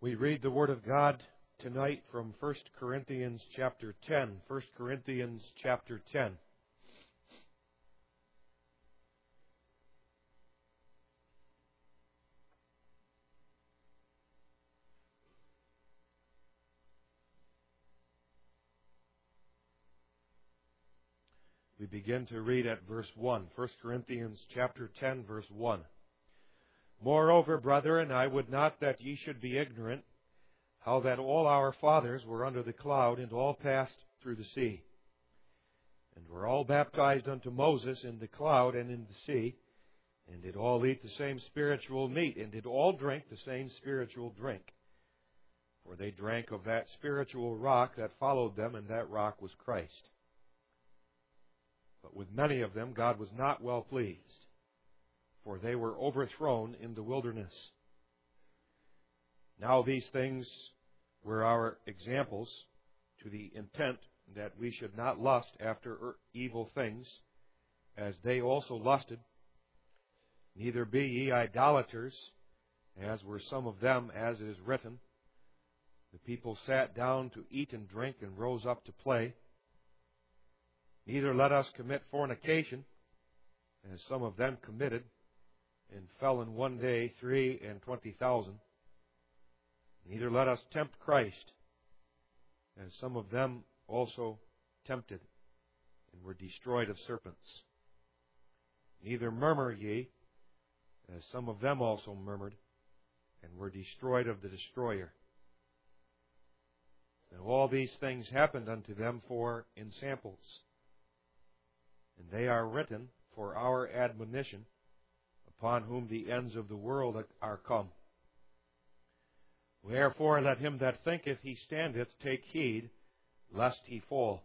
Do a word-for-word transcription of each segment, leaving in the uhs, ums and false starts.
We read the Word of God tonight from First Corinthians chapter ten. First Corinthians chapter ten. We begin to read at verse one. First Corinthians chapter ten, verse one. Moreover, brethren, I would not that ye should be ignorant, how that all our fathers were under the cloud, and all passed through the sea, and were all baptized unto Moses in the cloud and in the sea, and did all eat the same spiritual meat, and did all drink the same spiritual drink. For they drank of that spiritual rock that followed them, and that rock was Christ. But with many of them God was not well pleased, for they were overthrown in the wilderness. Now these things were our examples, to the intent that we should not lust after evil things, as they also lusted. Neither be ye idolaters, as were some of them, as it is written, the people sat down to eat and drink, and rose up to play. Neither let us commit fornication, as some of them committed, and fell in one day three and twenty thousand. Neither let us tempt Christ, as some of them also tempted, and were destroyed of serpents. Neither murmur ye, as some of them also murmured, and were destroyed of the destroyer. And all these things happened unto them for ensamples, and they are written for our admonition, upon whom the ends of the world are come. Wherefore let him that thinketh he standeth take heed, lest he fall.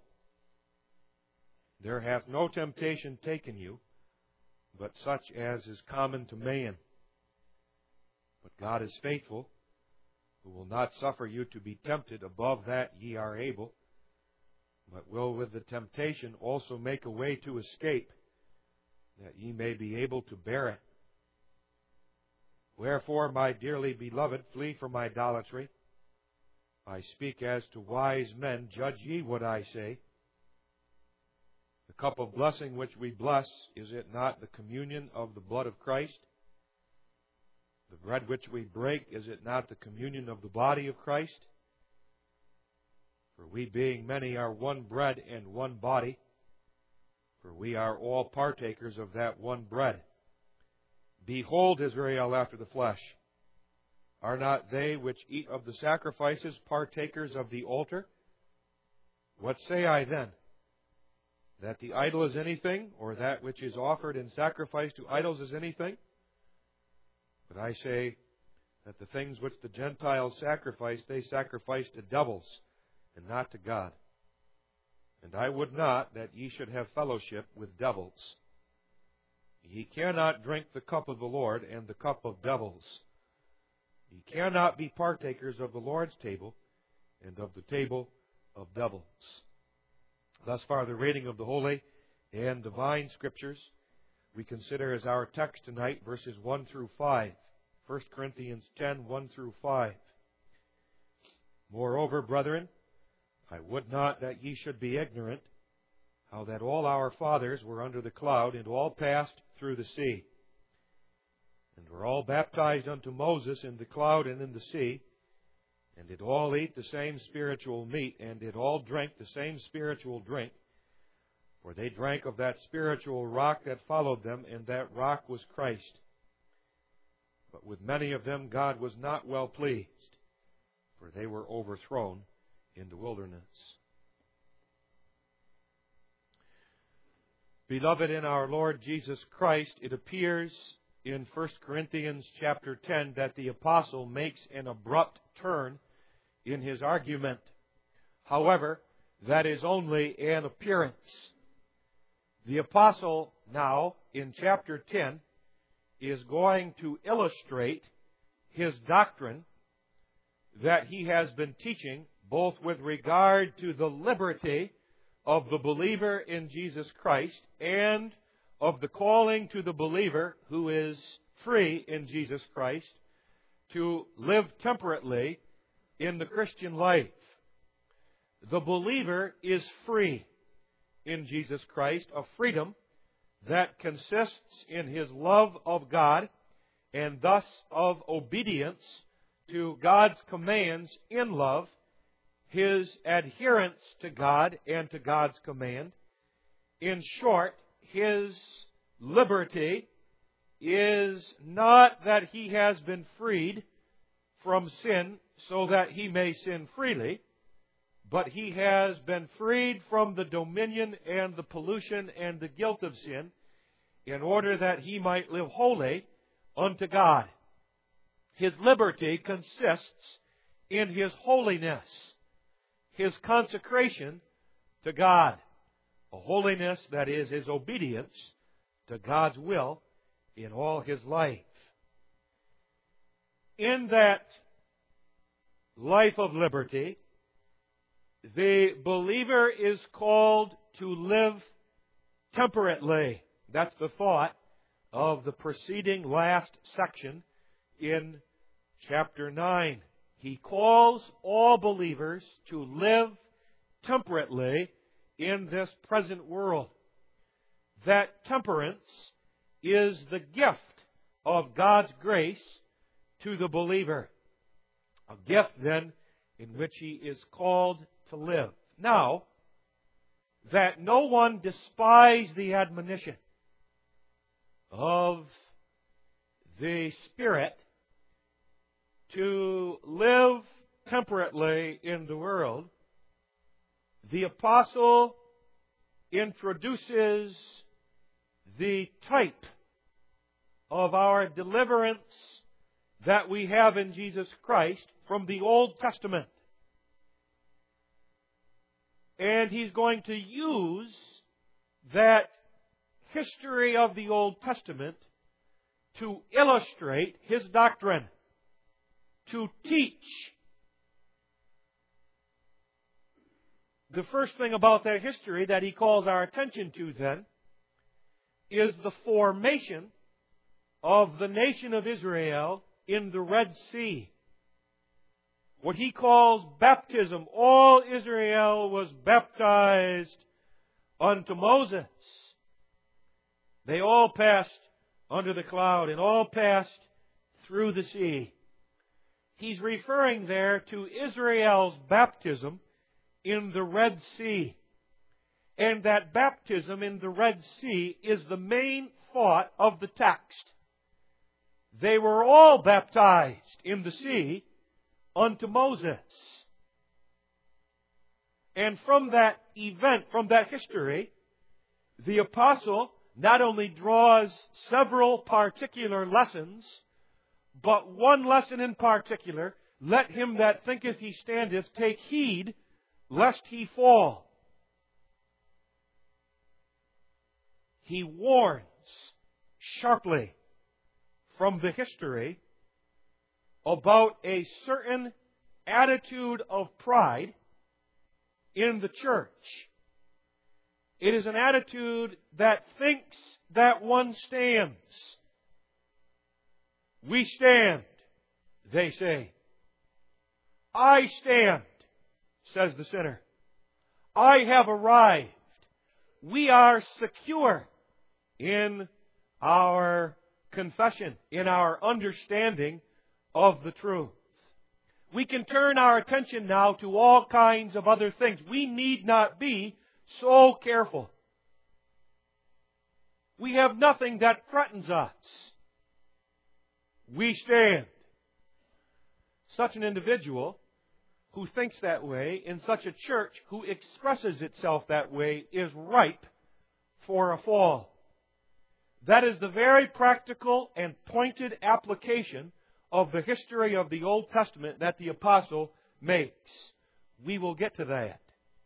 There hath no temptation taken you, but such as is common to man. But God is faithful, who will not suffer you to be tempted above that ye are able, but will with the temptation also make a way to escape, that ye may be able to bear it. Wherefore, my dearly beloved, flee from idolatry. I speak as to wise men. Judge ye what I say. The cup of blessing which we bless, is it not the communion of the blood of Christ? The bread which we break, is it not the communion of the body of Christ? For we being many are one bread and one body, for we are all partakers of that one bread. Behold, Israel after the flesh. Are not they which eat of the sacrifices partakers of the altar? What say I then? That the idol is anything, or that which is offered in sacrifice to idols is anything? But I say that the things which the Gentiles sacrifice, they sacrifice to devils, and not to God. And I would not that ye should have fellowship with devils. Ye cannot drink the cup of the Lord and the cup of devils. Ye cannot be partakers of the Lord's table and of the table of devils. Thus far the reading of the Holy and Divine Scriptures. We consider as our text tonight verses one through five. First Corinthians ten, one through five. Moreover, brethren, I would not that ye should be ignorant, how that all our fathers were under the cloud, and all passed through the sea, and were all baptized unto Moses in the cloud and in the sea, and did all eat the same spiritual meat, and did all drink the same spiritual drink. For they drank of that spiritual rock that followed them, and that rock was Christ. But with many of them God was not well pleased, for they were overthrown in the wilderness. Beloved in our Lord Jesus Christ, it appears in First Corinthians chapter ten that the apostle makes an abrupt turn in his argument. However, that is only an appearance. The apostle now, in chapter ten, is going to illustrate his doctrine that he has been teaching, both with regard to the liberty of the believer in Jesus Christ and of the calling to the believer who is free in Jesus Christ to live temperately in the Christian life. The believer is free in Jesus Christ, a freedom that consists in his love of God and thus of obedience to God's commands in love, his adherence to God and to God's command. In short, his liberty is not that he has been freed from sin so that he may sin freely, but he has been freed from the dominion and the pollution and the guilt of sin in order that he might live holy unto God. His liberty consists in his holiness, his consecration to God, a holiness that is his obedience to God's will in all his life. In that life of liberty, the believer is called to live temperately. That's the thought of the preceding last section in chapter nine. He calls all believers to live temperately in this present world. That temperance is the gift of God's grace to the believer. A gift, then, in which he is called to live. Now, that no one despise the admonition of the Spirit to live temperately in the world, the apostle introduces the type of our deliverance that we have in Jesus Christ from the Old Testament. And he's going to use that history of the Old Testament to illustrate his doctrine, to teach. The first thing about that history that he calls our attention to then is the formation of the nation of Israel in the Red Sea. What he calls baptism. All Israel was baptized unto Moses. They all passed under the cloud and all passed through the sea. He's referring there to Israel's baptism in the Red Sea. And that baptism in the Red Sea is the main thought of the text. They were all baptized in the sea unto Moses. And from that event, from that history, the apostle not only draws several particular lessons, but one lesson in particular: let him that thinketh he standeth take heed lest he fall. He warns sharply from the history about a certain attitude of pride in the church. It is an attitude that thinks that one stands. We stand, they say. I stand, says the sinner. I have arrived. We are secure in our confession, in our understanding of the truth. We can turn our attention now to all kinds of other things. We need not be so careful. We have nothing that threatens us. We stand. Such an individual who thinks that way in such a church who expresses itself that way is ripe for a fall. That is the very practical and pointed application of the history of the Old Testament that the apostle makes. We will get to that.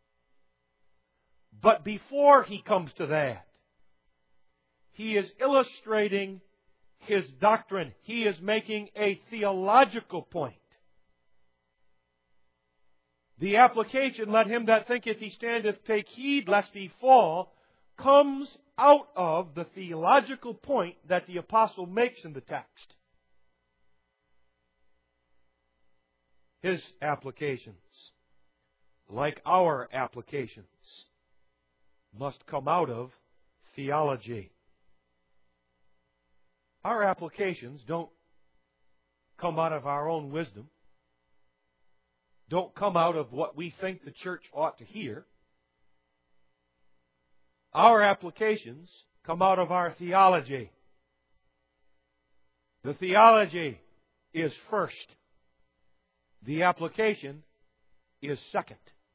But before he comes to that, he is illustrating his doctrine. He is making a theological point. The application, let him that thinketh he standeth take heed lest he fall, comes out of the theological point that the apostle makes in the text. His applications, like our applications, must come out of theology. Our applications don't come out of our own wisdom, don't come out of what we think the church ought to hear. Our applications come out of our theology. The theology is first. The application is second.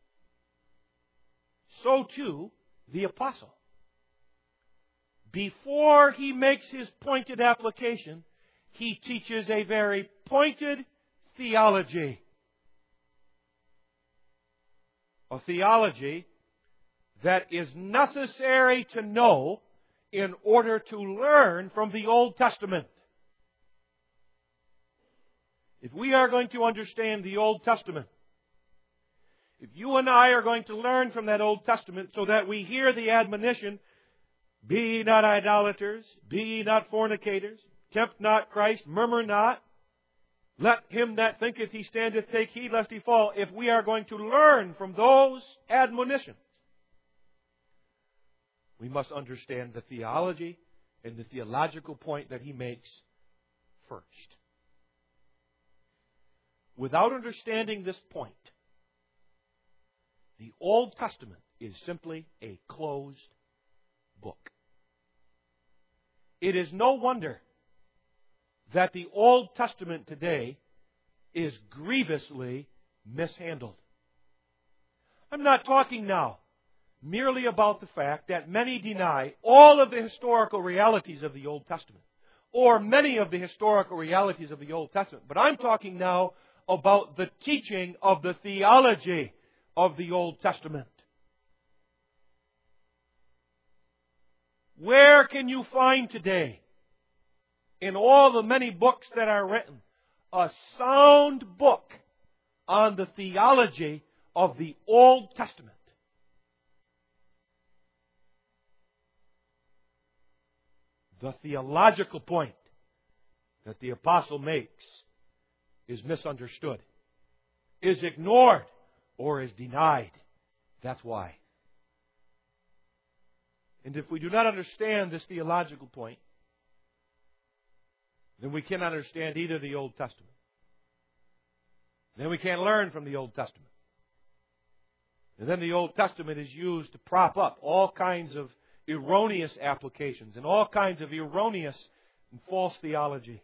So too, the apostle. Before he makes his pointed application, he teaches a very pointed theology. A theology that is necessary to know in order to learn from the Old Testament. If we are going to understand the Old Testament, if you and I are going to learn from that Old Testament so that we hear the admonition, be ye not idolaters, be ye not fornicators, tempt not Christ, murmur not, let him that thinketh he standeth take heed lest he fall. If we are going to learn from those admonitions, we must understand the theology and the theological point that he makes first. Without understanding this point, the Old Testament is simply a closed book. It is no wonder that the Old Testament today is grievously mishandled. I'm not talking now merely about the fact that many deny all of the historical realities of the Old Testament, or many of the historical realities of the Old Testament, but I'm talking now about the teaching of the theology of the Old Testament. Where can you find today, in all the many books that are written, a sound book on the theology of the Old Testament? The theological point that the apostle makes is misunderstood, is ignored, or is denied. That's why. And if we do not understand this theological point, then we cannot understand either the Old Testament. Then we can't learn from the Old Testament. And then the Old Testament is used to prop up all kinds of erroneous applications and all kinds of erroneous and false theology.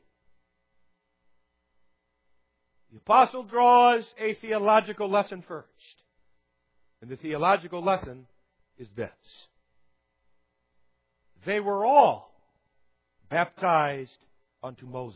The apostle draws a theological lesson first. And the theological lesson is this. They were all baptized unto Moses.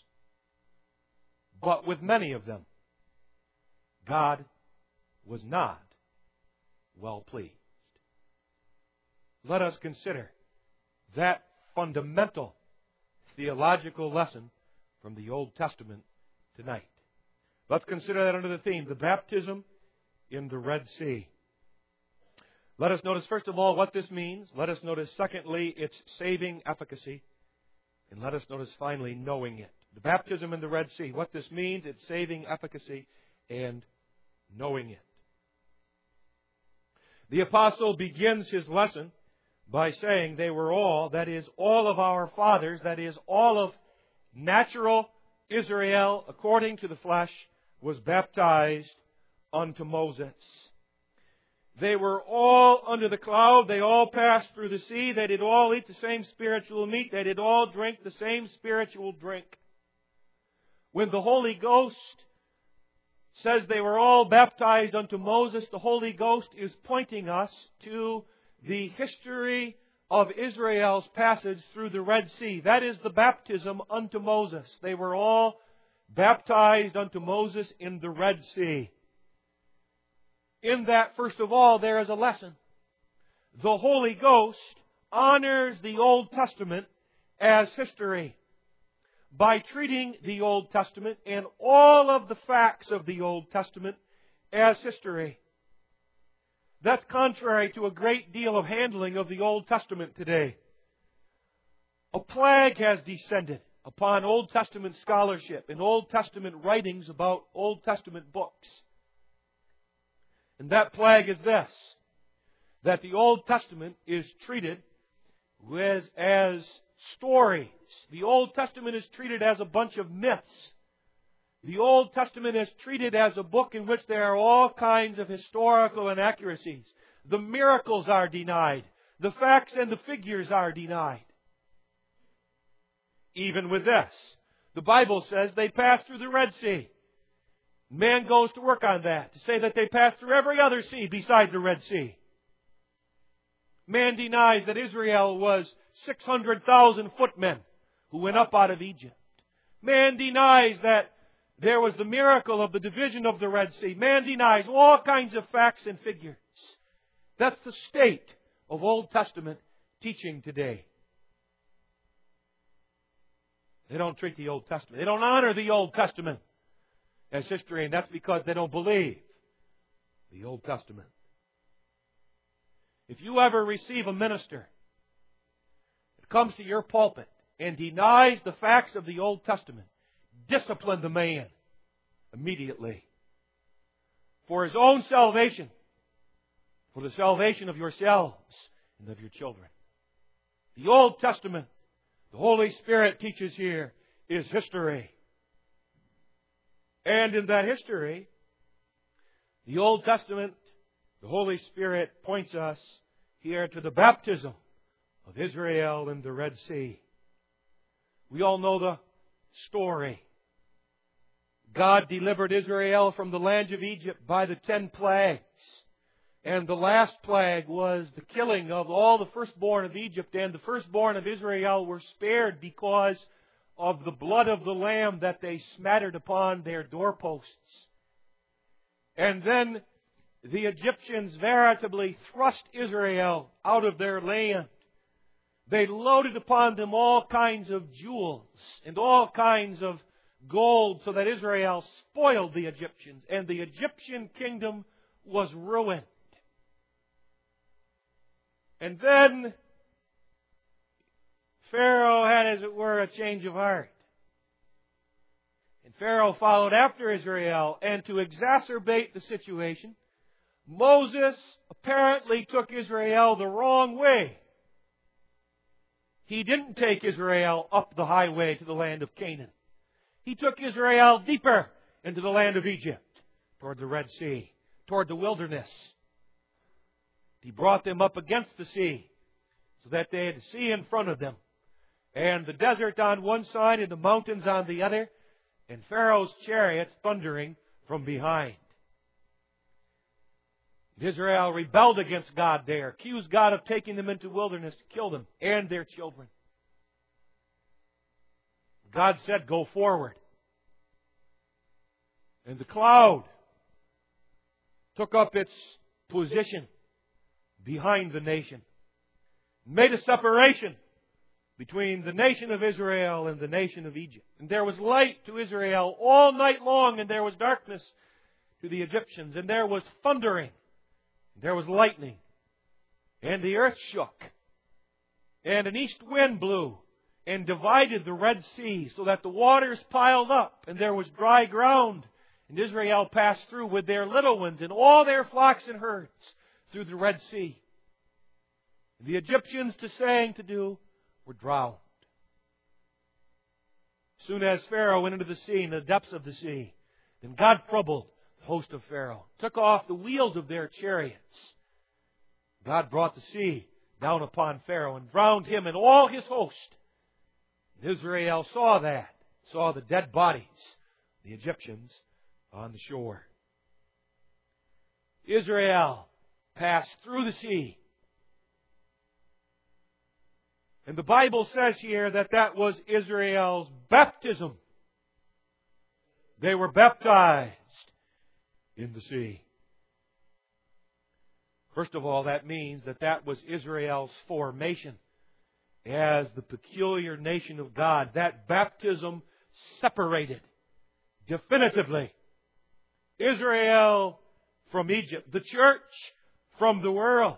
But with many of them, God was not well pleased. Let us consider that fundamental theological lesson from the Old Testament tonight. Let's consider that under the theme, the baptism in the Red Sea. Let us notice, first of all, what this means. Let us notice, secondly, its saving efficacy. And let us notice, finally, knowing it. The baptism in the Red Sea. What this means, its saving efficacy, and knowing it. The apostle begins his lesson by saying they were all, that is, all of our fathers, that is, all of natural Israel, according to the flesh, was baptized unto Moses. They were all under the cloud. They all passed through the sea. They did all eat the same spiritual meat. They did all drink the same spiritual drink. When the Holy Ghost says they were all baptized unto Moses, the Holy Ghost is pointing us to the history of Israel's passage through the Red Sea. That is the baptism unto Moses. They were all baptized unto Moses in the Red Sea. In that, first of all, there is a lesson. The Holy Ghost honors the Old Testament as history by treating the Old Testament and all of the facts of the Old Testament as history. That's contrary to a great deal of handling of the Old Testament today. A plague has descended. upon Old Testament scholarship and Old Testament writings about Old Testament books. And that plague is this, that the Old Testament is treated as, as stories. The Old Testament is treated as a bunch of myths. The Old Testament is treated as a book in which there are all kinds of historical inaccuracies. The miracles are denied. The facts and the figures are denied. Even with this, the Bible says they passed through the Red Sea. Man goes to work on that, to say that they passed through every other sea beside the Red Sea. Man denies that Israel was six hundred thousand footmen who went up out of Egypt. Man denies that there was the miracle of the division of the Red Sea. Man denies all kinds of facts and figures. That's the state of Old Testament teaching today. They don't treat the Old Testament. They don't honor the Old Testament as history, and that's because they don't believe the Old Testament. If you ever receive a minister that comes to your pulpit and denies the facts of the Old Testament, discipline the man immediately. For his own salvation, for the salvation of yourselves and of your children. The Old Testament, the Holy Spirit teaches here, is history. And in that history, the Old Testament, the Holy Spirit points us here to the baptism of Israel in the Red Sea. We all know the story. God delivered Israel from the land of Egypt by the ten plagues. And the last plague was the killing of all the firstborn of Egypt. And the firstborn of Israel were spared because of the blood of the lamb that they smattered upon their doorposts. And then the Egyptians veritably thrust Israel out of their land. They loaded upon them all kinds of jewels and all kinds of gold so that Israel spoiled the Egyptians. And the Egyptian kingdom was ruined. And then Pharaoh had, as it were, a change of heart. And Pharaoh followed after Israel. And to exacerbate the situation, Moses apparently took Israel the wrong way. He didn't take Israel up the highway to the land of Canaan. He took Israel deeper into the land of Egypt, toward the Red Sea, toward the wilderness. He brought them up against the sea so that they had the sea in front of them, and the desert on one side and the mountains on the other, and Pharaoh's chariots thundering from behind. Israel rebelled against God there, accused God of taking them into wilderness to kill them and their children. God said, "Go forward." And the cloud took up its position behind the nation, made a separation between the nation of Israel and the nation of Egypt. And there was light to Israel all night long, and there was darkness to the Egyptians, and there was thundering, and there was lightning, and the earth shook, and an east wind blew and divided the Red Sea so that the waters piled up, and there was dry ground, and Israel passed through with their little ones and all their flocks and herds through the Red Sea. The Egyptians, to saying to do, were drowned. As soon as Pharaoh went into the sea, in the depths of the sea, then God troubled the host of Pharaoh, took off the wheels of their chariots. God brought the sea down upon Pharaoh and drowned him and all his host. And Israel saw that, saw the dead bodies, the Egyptians, on the shore. Israel passed through the sea. And the Bible says here that that was Israel's baptism. They were baptized in the sea. First of all, that means that that was Israel's formation as the peculiar nation of God. That baptism separated definitively Israel from Egypt, the church from the world.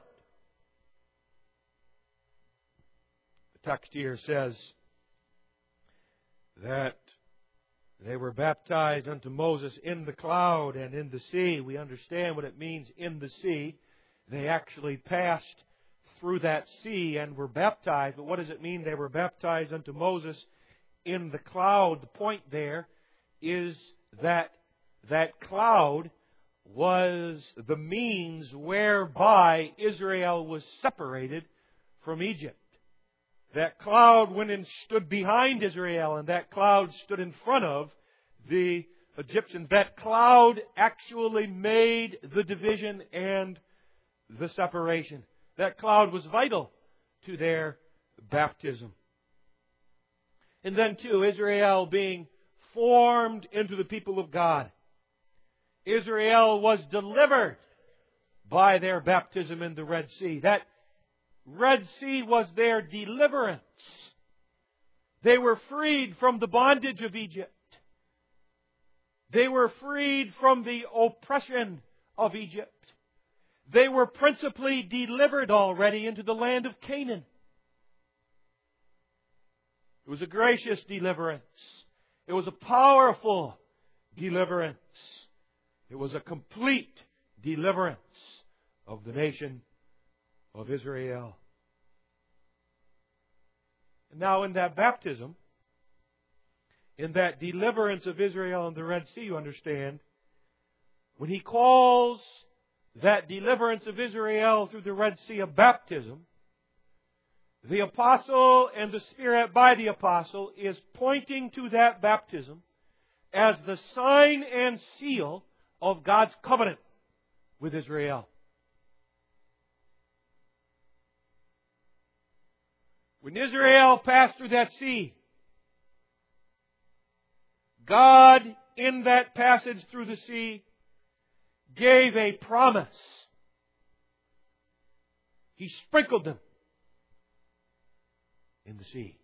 The text here says, that they were baptized unto Moses in the cloud and in the sea. We understand what it means in the sea. They actually passed through that sea and were baptized. But what does it mean they were baptized unto Moses in the cloud? The point there is that that cloud was the means whereby Israel was separated from Egypt. That cloud went and stood behind Israel, and that cloud stood in front of the Egyptians. That cloud actually made the division and the separation. That cloud was vital to their baptism. And then, too, Israel being formed into the people of God. Israel was delivered by their baptism in the Red Sea. That Red Sea was their deliverance. They were freed from the bondage of Egypt. They were freed from the oppression of Egypt. They were principally delivered already into the land of Canaan. It was a gracious deliverance. It was a powerful deliverance. It was a complete deliverance of the nation of Israel. And now in that baptism, in that deliverance of Israel in the Red Sea, you understand, when He calls that deliverance of Israel through the Red Sea a baptism, the apostle and the Spirit by the apostle is pointing to that baptism as the sign and seal of God's covenant with Israel. When Israel passed through that sea, God, in that passage through the sea, gave a promise. He sprinkled them in the sea.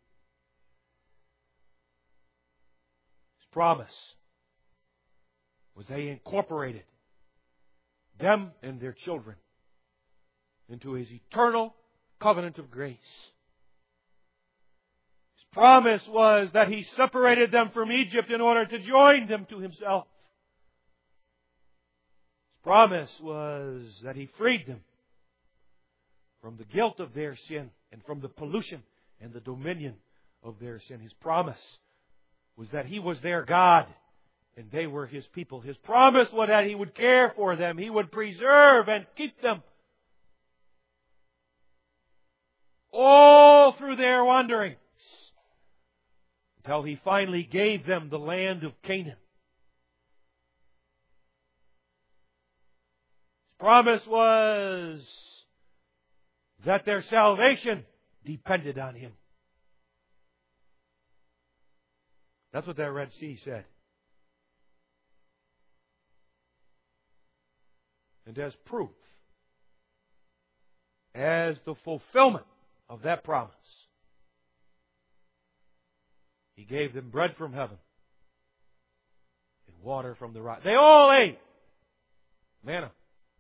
His promise was they incorporated them and their children into His eternal covenant of grace. His promise was that He separated them from Egypt in order to join them to Himself. His promise was that He freed them from the guilt of their sin and from the pollution and the dominion of their sin. His promise was that He was their God and they were His people. His promise was that He would care for them. He would preserve and keep them all through their wanderings until He finally gave them the land of Canaan. His promise was that their salvation depended on Him. That's what that Red Sea said. And as proof, as the fulfillment of that promise, He gave them bread from heaven and water from the rock. They all ate manna.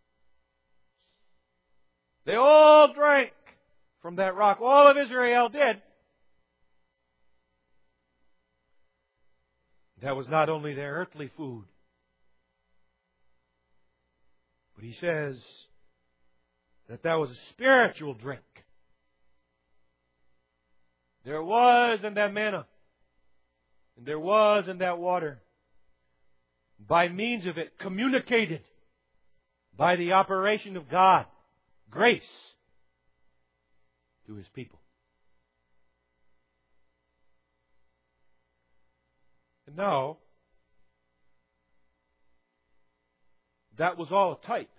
They all drank from that rock. All of Israel did. That was not only their earthly food, but He says that that was a spiritual drink. There was in that manna, and there was in that water, by means of it, communicated by the operation of God, grace to His people. And now, that was all a type.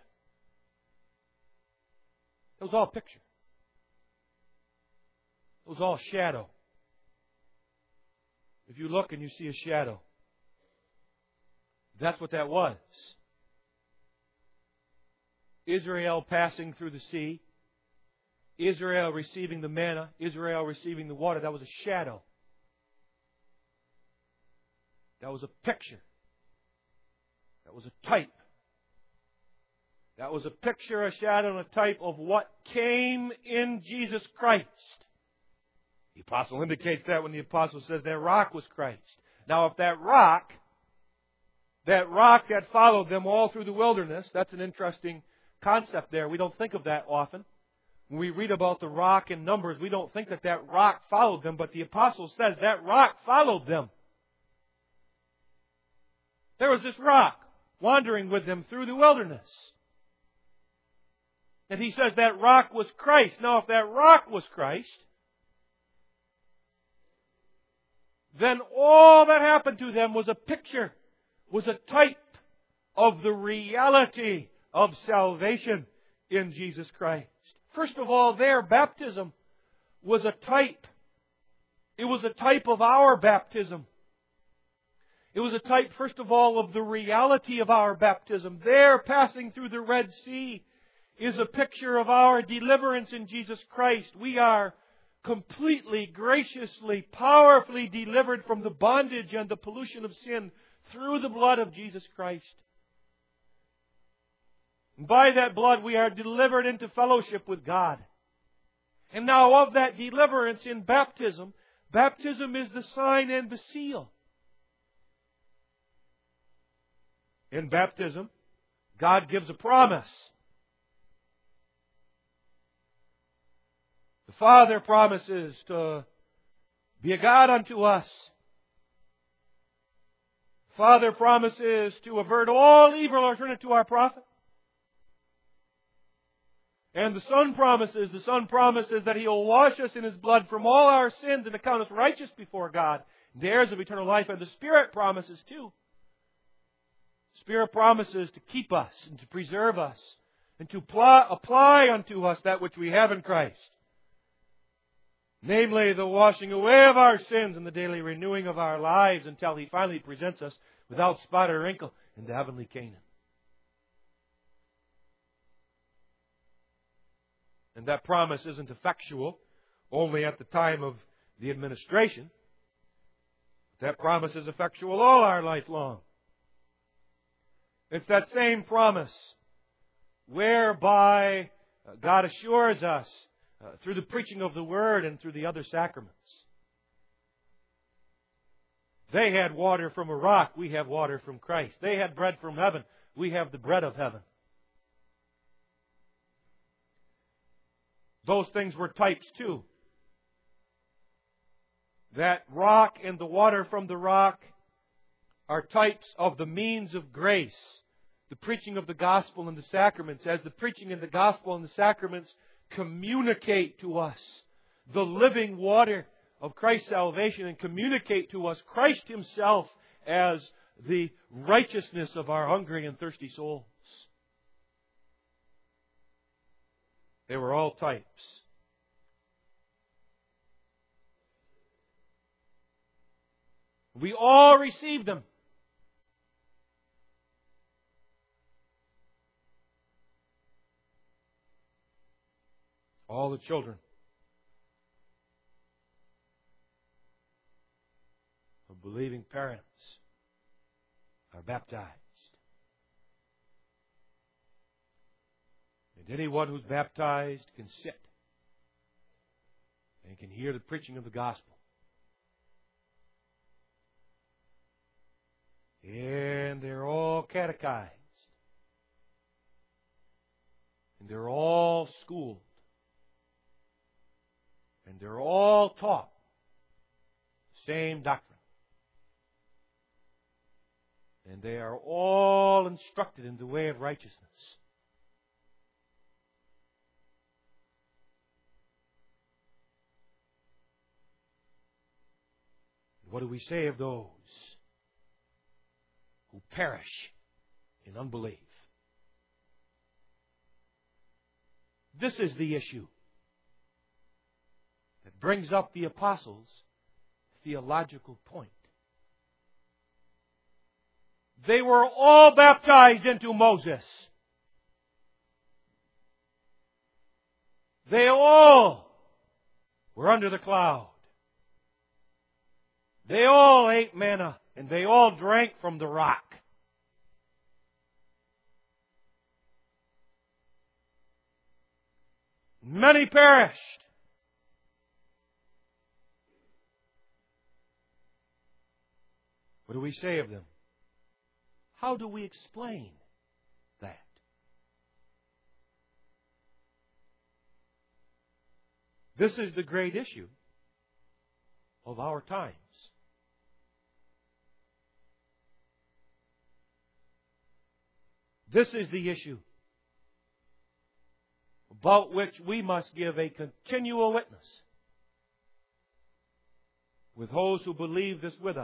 It was all a picture. It was all shadow. If you look and you see a shadow, that's what that was. Israel passing through the sea, Israel receiving the manna, Israel receiving the water, that was a shadow. That was a picture. That was a type. That was a picture, a shadow, and a type of what came in Jesus Christ. The apostle indicates that when the apostle says that rock was Christ. Now, if that rock, that rock that followed them all through the wilderness, that's an interesting concept there. We don't think of that often. When we read about the rock in Numbers, we don't think that that rock followed them, but the apostle says that rock followed them. There was this rock wandering with them through the wilderness. And he says that rock was Christ. Now, if that rock was Christ, then all that happened to them was a picture, was a type of the reality of salvation in Jesus Christ. First of all, their baptism was a type. It was a type of our baptism. It was a type, first of all, of the reality of our baptism. Their passing through the Red Sea is a picture of our deliverance in Jesus Christ. We are completely, graciously, powerfully delivered from the bondage and the pollution of sin through the blood of Jesus Christ. And by that blood we are delivered into fellowship with God. And now of that deliverance in baptism, baptism is the sign and the seal. In baptism, God gives a promise. The Father promises to be a God unto us. The Father promises to avert all evil or turn it to our profit. And the Son promises, the Son promises that He will wash us in His blood from all our sins and account us righteous before God, the heirs of eternal life. And the Spirit promises too. The Spirit promises to keep us and to preserve us and to apply, apply unto us that which we have in Christ. Namely, the washing away of our sins and the daily renewing of our lives until He finally presents us without spot or wrinkle in the heavenly Canaan. And that promise isn't effectual only at the time of the administration. That promise is effectual all our life long. It's that same promise whereby God assures us uh, through the preaching of the Word and through the other sacraments. They had water from a rock. We have water from Christ. They had bread from heaven. We have the bread of heaven. Those things were types too. That rock and the water from the rock are types of the means of grace. The preaching of the gospel and the sacraments, as the preaching and the gospel and the sacraments communicate to us the living water of Christ's salvation and communicate to us Christ Himself as the righteousness of our hungry and thirsty souls. They were all types. We all received them. All the children of believing parents are baptized. And anyone who's baptized can sit and can hear the preaching of the gospel. And they're all catechized. And they're all schooled. And they're all taught the same doctrine. And they are all instructed in the way of righteousness. What do we say of those who perish in unbelief? This is the issue that brings up the apostles' theological point. They were all baptized into Moses. They all were under the cloud. They all ate manna, and they all drank from the rock. Many perished. What do we say of them? How do we explain that? This is the great issue of our times. This is the issue about which we must give a continual witness with those who believe this with us.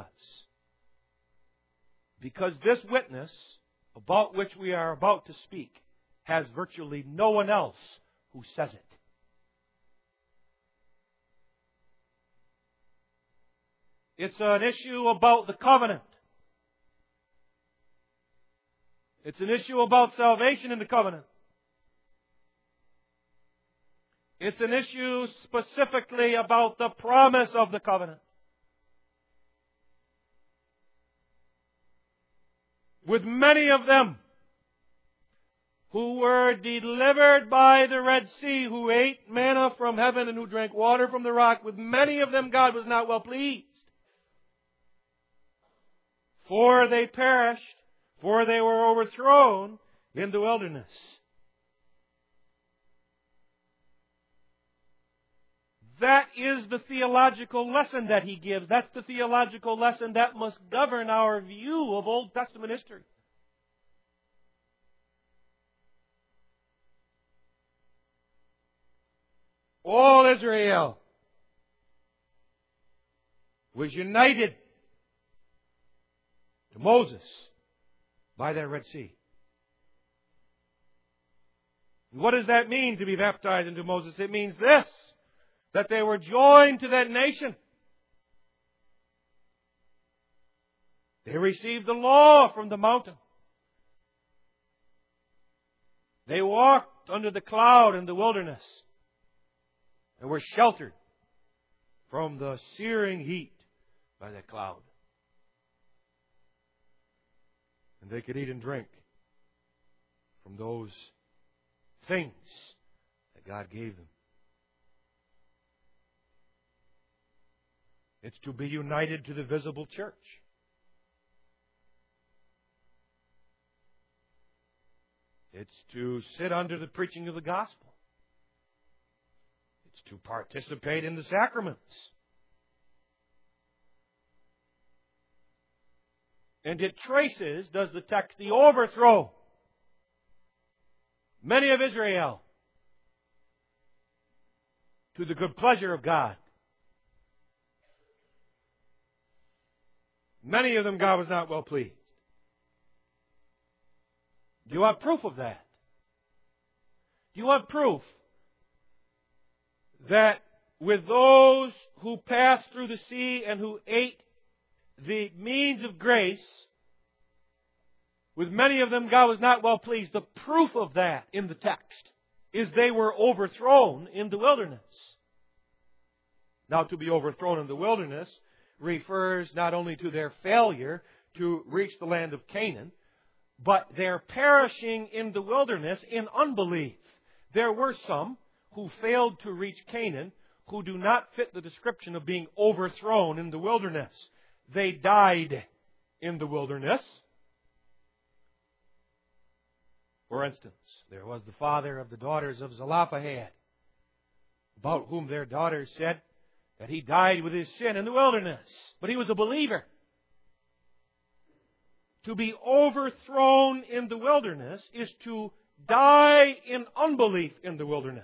Because this witness about which we are about to speak has virtually no one else who says it. It's an issue about the covenant. It's an issue about salvation in the covenant. It's an issue specifically about the promise of the covenant. With many of them who were delivered by the Red Sea, who ate manna from heaven and who drank water from the rock, with many of them God was not well pleased. For they perished, for they were overthrown in the wilderness. That is the theological lesson that he gives. That's the theological lesson that must govern our view of Old Testament history. All Israel was united to Moses by that Red Sea. And what does that mean to be baptized into Moses? It means this, that they were joined to that nation. They received the law from the mountain. They walked under the cloud in the wilderness and were sheltered from the searing heat by that cloud. And they could eat and drink from those things that God gave them. It's to be united to the visible church. It's to sit under the preaching of the gospel. It's to participate in the sacraments. And it traces, does the text, the overthrow. Many of Israel to the good pleasure of God. Many of them God was not well pleased. Do you want proof of that? Do you want proof that with those who passed through the sea and who ate the means of grace, with many of them God was not well pleased? The proof of that in the text is they were overthrown in the wilderness. Now, to be overthrown in the wilderness refers not only to their failure to reach the land of Canaan, but their perishing in the wilderness in unbelief. There were some who failed to reach Canaan who do not fit the description of being overthrown in the wilderness. They died in the wilderness. For instance, there was the father of the daughters of Zelophehad, about whom their daughters said that he died with his sin in the wilderness. But he was a believer. To be overthrown in the wilderness is to die in unbelief in the wilderness.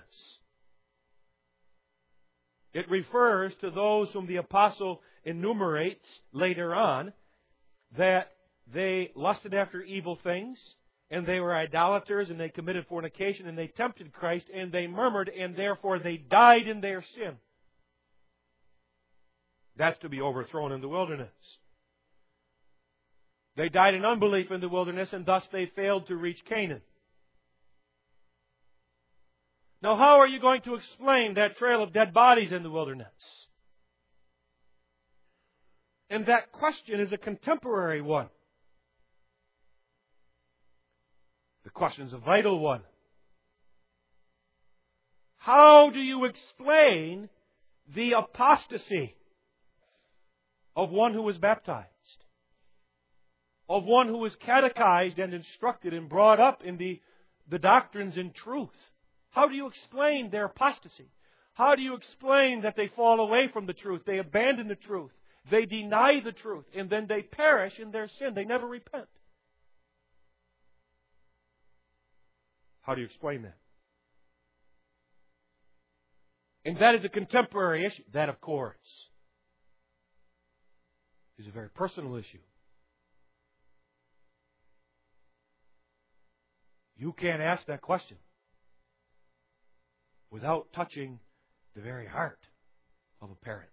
It refers to those whom the apostle enumerates later on, that they lusted after evil things, and they were idolaters, and they committed fornication, and they tempted Christ, and they murmured, and therefore they died in their sin. That's to be overthrown in the wilderness. They died in unbelief in the wilderness, and thus they failed to reach Canaan. Now, how are you going to explain that trail of dead bodies in the wilderness? And that question is a contemporary one. The question is a vital one. How do you explain the apostasy of one who was baptized? of one who is catechized and instructed and brought up in the, the doctrines in truth? How do you explain their apostasy? How do you explain that they fall away from the truth? They abandon the truth. They deny the truth. And then they perish in their sin. They never repent. How do you explain that? And that is a contemporary issue. That, of course, is a very personal issue. You can't ask that question without touching the very heart of a parent.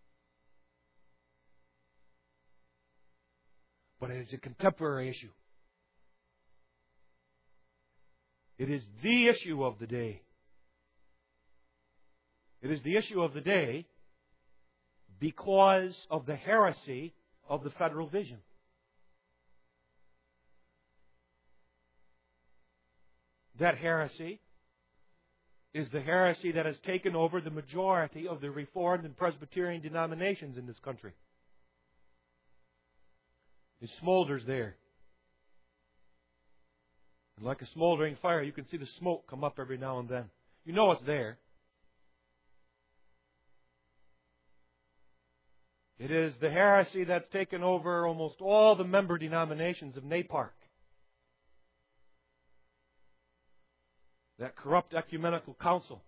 But it is a contemporary issue. It is the issue of the day. It is the issue of the day because of the heresy of the Federal Vision. That heresy is the heresy that has taken over the majority of the Reformed and Presbyterian denominations in this country. It smolders there. And like a smoldering fire, you can see the smoke come up every now and then. You know it's there. It is the heresy that's taken over almost all the member denominations of NAPARC. That corrupt ecumenical council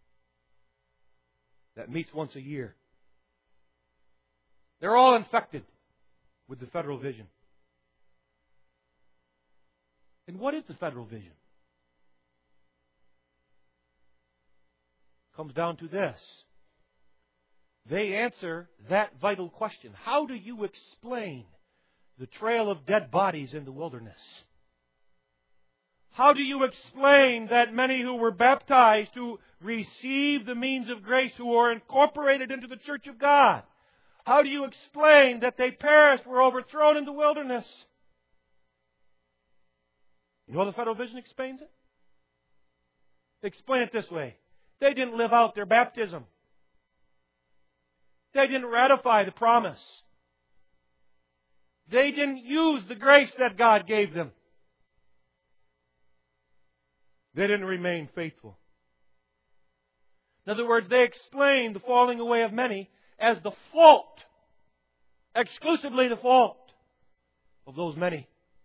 that meets once a year. They're all infected with the Federal Vision. And what is the Federal Vision? It comes down to this. They answer that vital question. How do you explain the trail of dead bodies in the wilderness? How do you explain that many who were baptized, who received the means of grace, who were incorporated into the Church of God, how do you explain that they perished, were overthrown in the wilderness? You know how the Federal Vision explains it? They explain it this way. They didn't live out their baptism. They didn't ratify the promise. They didn't use the grace that God gave them. They didn't remain faithful. In other words, they explain the falling away of many as the fault, exclusively the fault of those many.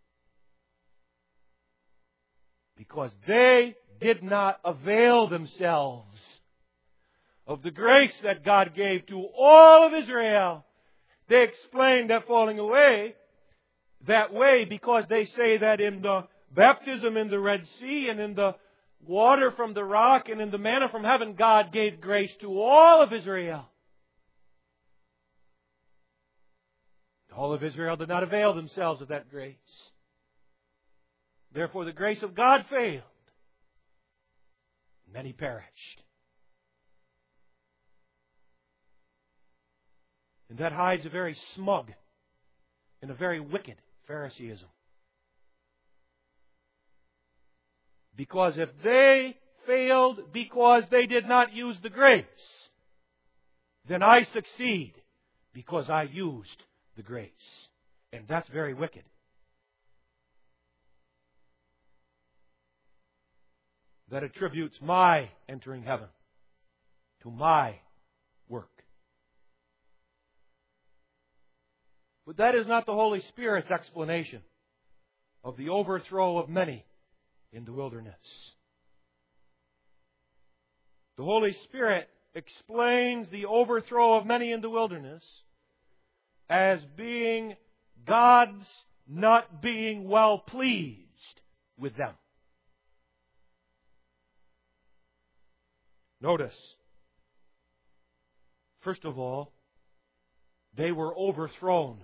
Because they did not avail themselves of the grace that God gave to all of Israel. They explain that falling away that way because they say that in the baptism in the Red Sea and in the water from the rock and in the manna from heaven, God gave grace to all of Israel. All of Israel did not avail themselves of that grace. Therefore, the grace of God failed. Many perished. And that hides a very smug and a very wicked Phariseeism. Because if they failed because they did not use the grace, then I succeed because I used the grace. And that's very wicked. That attributes my entering heaven to my work. But that is not the Holy Spirit's explanation of the overthrow of many in the wilderness. The Holy Spirit explains the overthrow of many in the wilderness as being God's not being well pleased with them. Notice, first of all, they were overthrown.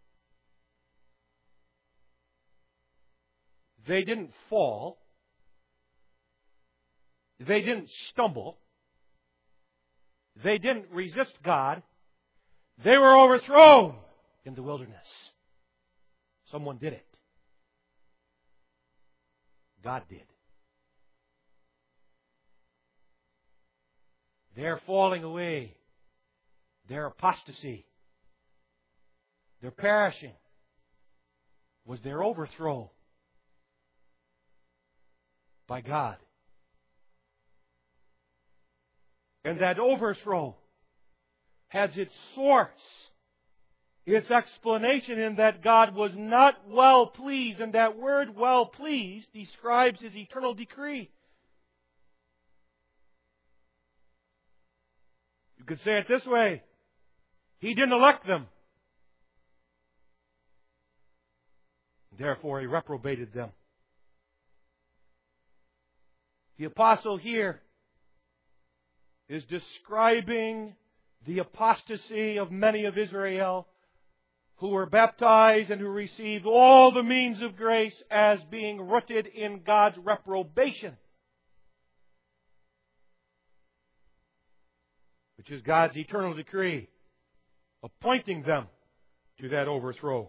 They didn't fall. They didn't stumble. They didn't resist God. They were overthrown in the wilderness. Someone did it. God did. Their falling away, their apostasy, their perishing was their overthrow by God. And that overthrow has its source, its explanation in that God was not well pleased. And that word well pleased describes His eternal decree. You could say it this way: He didn't elect them. Therefore, He reprobated them. The apostle here is describing the apostasy of many of Israel who were baptized and who received all the means of grace as being rooted in God's reprobation, which is God's eternal decree, appointing them to that overthrow.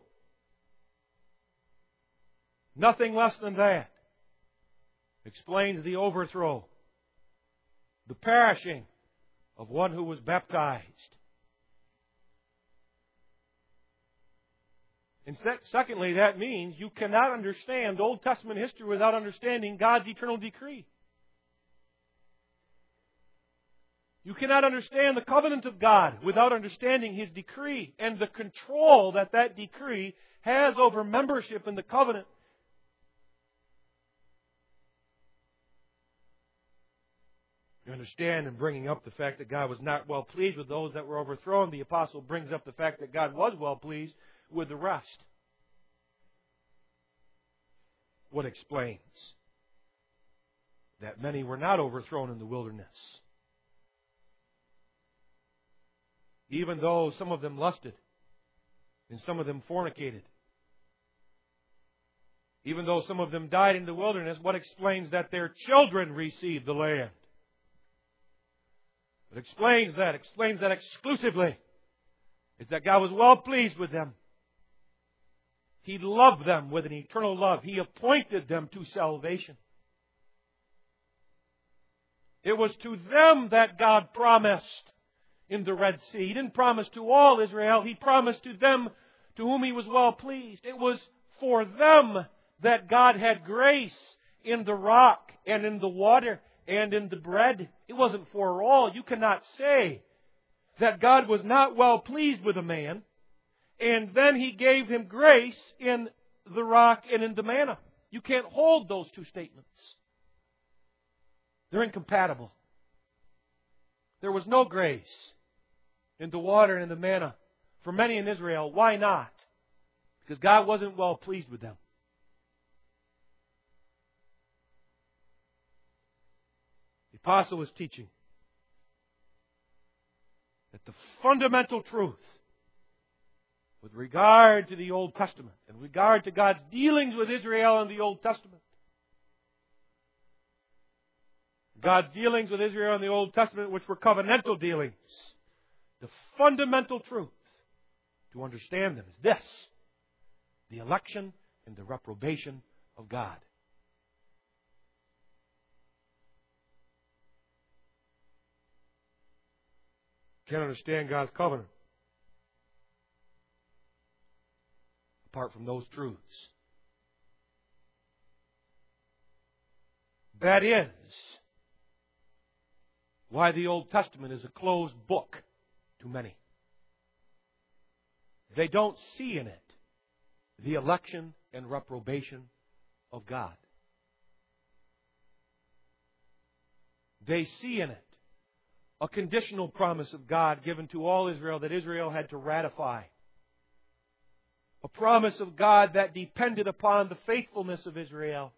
Nothing less than that explains the overthrow, the perishing of one who was baptized. And secondly, that means you cannot understand Old Testament history without understanding God's eternal decree. You cannot understand the covenant of God without understanding His decree and the control that that decree has over membership in the covenant. You understand in bringing up the fact that God was not well pleased with those that were overthrown, the apostle brings up the fact that God was well pleased with the rest. What explains that many were not overthrown in the wilderness? Even though some of them lusted and some of them fornicated. Even though some of them died in the wilderness, what explains that their children received the land? What explains that, explains that exclusively, is that God was well pleased with them. He loved them with an eternal love. He appointed them to salvation. It was to them that God promised in the Red Sea. He didn't promise to all Israel. He promised to them to whom He was well pleased. It was for them that God had grace in the rock and in the water and in the bread. It wasn't for all. You cannot say that God was not well pleased with a man and then He gave him grace in the rock and in the manna. You can't hold those two statements. They're incompatible. There was no grace in the water and in the manna for many in Israel. Why not? Because God wasn't well pleased with them. The apostle is teaching that the fundamental truth with regard to the Old Testament and regard to God's dealings with Israel in the Old Testament, God's dealings with Israel in the Old Testament, which were covenantal dealings, the fundamental truth to understand them is this: the election and the reprobation of God. Can't understand God's covenant apart from those truths. That is why the Old Testament is a closed book to many. They don't see in it the election and reprobation of God. They see in it a conditional promise of God given to all Israel that Israel had to ratify. A promise of God that depended upon the faithfulness of Israel.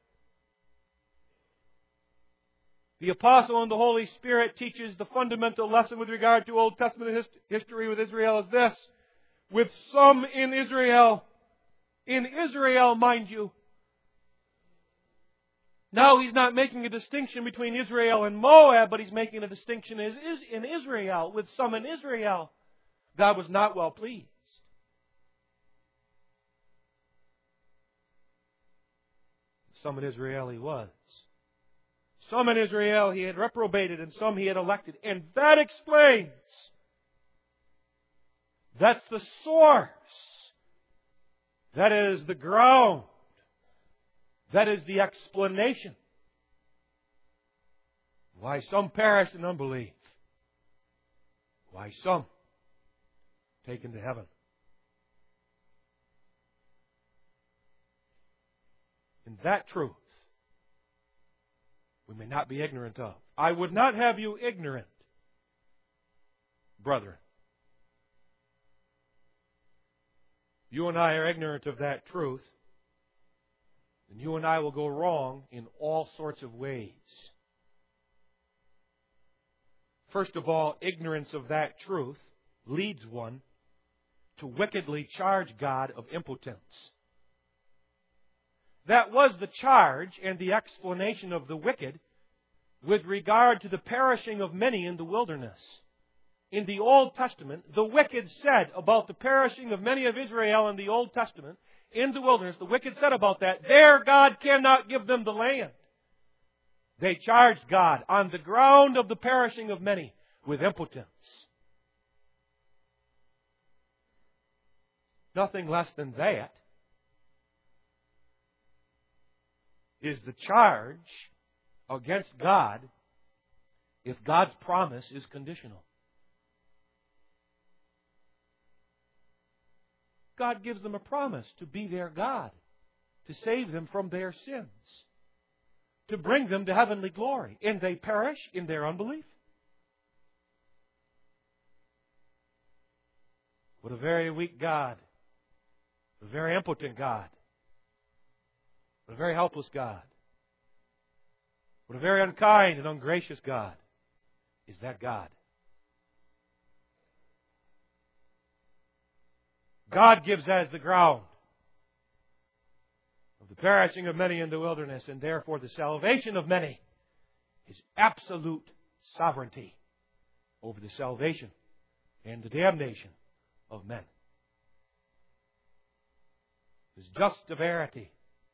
The Apostle and the Holy Spirit teaches the fundamental lesson with regard to Old Testament hist- history with Israel is this: with some in Israel, in Israel, mind you. Now He's not making a distinction between Israel and Moab, but He's making a distinction in Israel. With some in Israel, God was not well pleased. Some in Israel He was. Some in Israel He had reprobated, and some He had elected. And that explains, that's the source That is the ground. That is the explanation why some perish in unbelief. Why some taken to heaven. And that truth we may not be ignorant of. I would not have you ignorant, brethren. You and I are ignorant of that truth, and you and I will go wrong in all sorts of ways. First of all, ignorance of that truth leads one to wickedly charge God of impotence. That was the charge and the explanation of the wicked with regard to the perishing of many in the wilderness. In the Old Testament, the wicked said about the perishing of many of Israel in the Old Testament, in the wilderness, the wicked said about that, their God cannot give them the land. They charged God on the ground of the perishing of many with impotence. Nothing less than that is the charge against God if God's promise is conditional. God gives them a promise to be their God, to save them from their sins, to bring them to heavenly glory, and they perish in their unbelief. What a very weak God, a very impotent God, what a very helpless God, what a very unkind and ungracious God is that God. God gives as the ground of the perishing of many in the wilderness, and therefore the salvation of many, His absolute sovereignty over the salvation and the damnation of men. His just severity.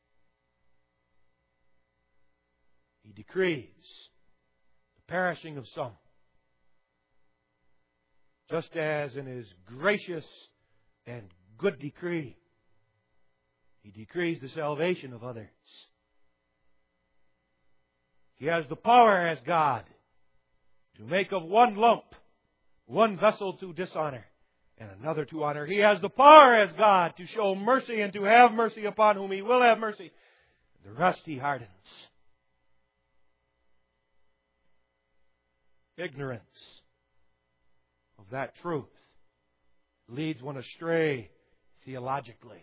He decrees the perishing of some, just as in His gracious and good decree, He decrees the salvation of others. He has the power as God to make of one lump one vessel to dishonor and another to honor. He has the power as God to show mercy and to have mercy upon whom He will have mercy. The rest He hardens. Ignorance of that truth leads one astray theologically.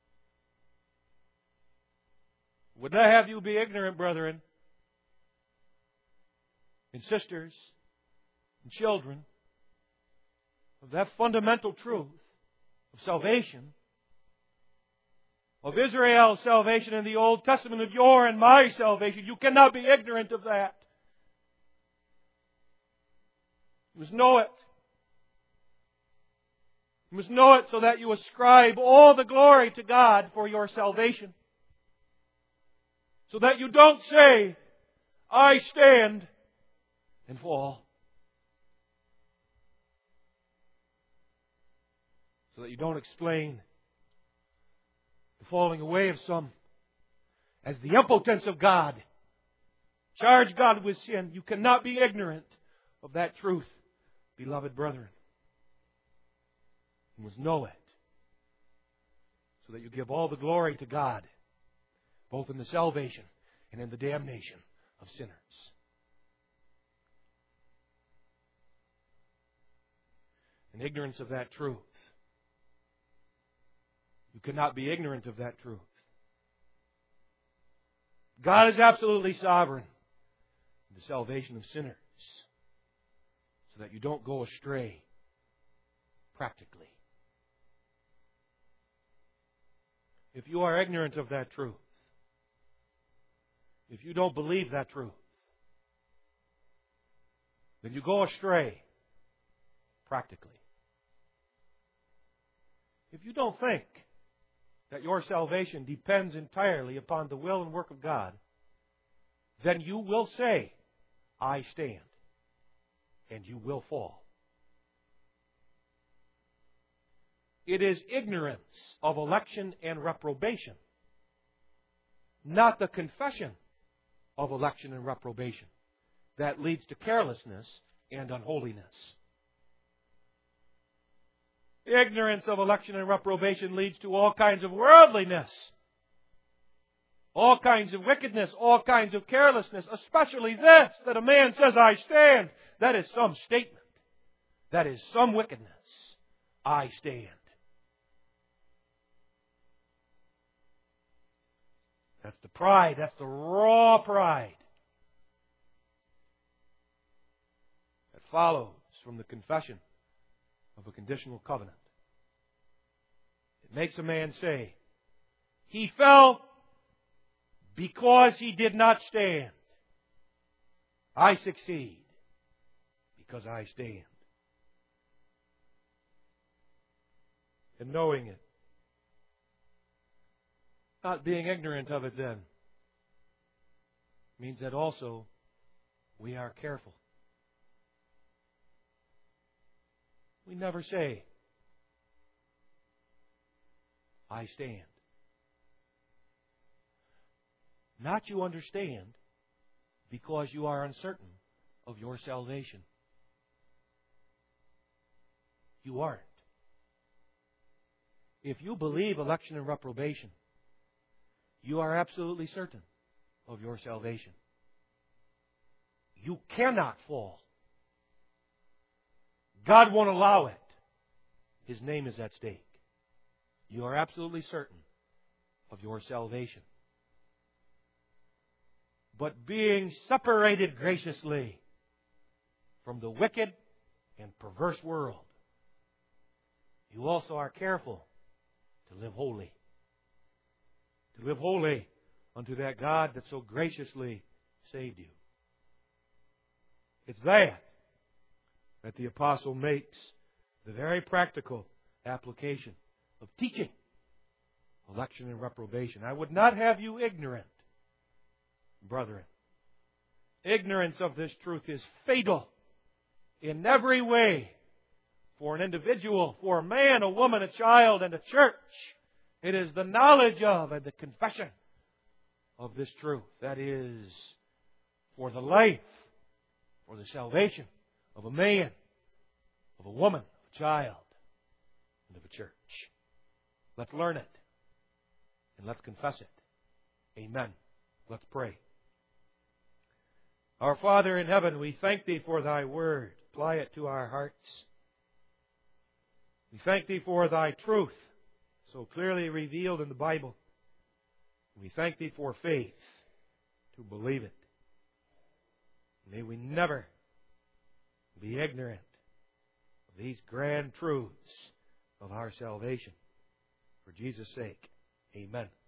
Would I have you be ignorant, brethren and sisters and children, of that fundamental truth of salvation, of Israel's salvation in the Old Testament, of your and my salvation? You cannot be ignorant of that. You must know it. You must know it so that you ascribe all the glory to God for your salvation. So that you don't say, I stand, and fall. So that you don't explain the falling away of some as the impotence of God. Charge God with sin. You cannot be ignorant of that truth, beloved brethren. You must know it so that you give all the glory to God, both in the salvation and in the damnation of sinners. In ignorance of that truth, you cannot be ignorant of that truth. God is absolutely sovereign in the salvation of sinners, so that you don't go astray practically. If you are ignorant of that truth, if you don't believe that truth, then you go astray practically. If you don't think that your salvation depends entirely upon the will and work of God, then you will say, I stand, and you will fall. It is ignorance of election and reprobation, not the confession of election and reprobation, that leads to carelessness and unholiness. Ignorance of election and reprobation leads to all kinds of worldliness, all kinds of wickedness, all kinds of carelessness, especially this, that a man says, I stand. That is some statement. That is some wickedness. I stand. That's the pride. That's the raw pride that follows from the confession of a conditional covenant. It makes a man say, he fell because he did not stand. I succeed because I stand. And knowing it, not being ignorant of it then, means that also we are careful. We never say, I stand. Not you understand because you are uncertain of your salvation. You aren't. If you believe election and reprobation, you are absolutely certain of your salvation. You cannot fall. God won't allow it. His name is at stake. You are absolutely certain of your salvation. But being separated graciously from the wicked and perverse world, you also are careful to live holy. To live holy unto that God that so graciously saved you. It's that that the apostle makes the very practical application of teaching election and reprobation. I would not have you ignorant, brethren. Ignorance of this truth is fatal in every way for an individual, for a man, a woman, a child, and a church. It is the knowledge of and the confession of this truth that is for the life, for the salvation of a man, of a woman, of a child, and of a church. Let's learn it and let's confess it. Amen. Let's pray. Our Father in heaven, we thank Thee for Thy word. Apply it to our hearts. We thank Thee for Thy truth, so clearly revealed in the Bible. We thank Thee for faith to believe it. May we never be ignorant of these grand truths of our salvation. For Jesus' sake, amen.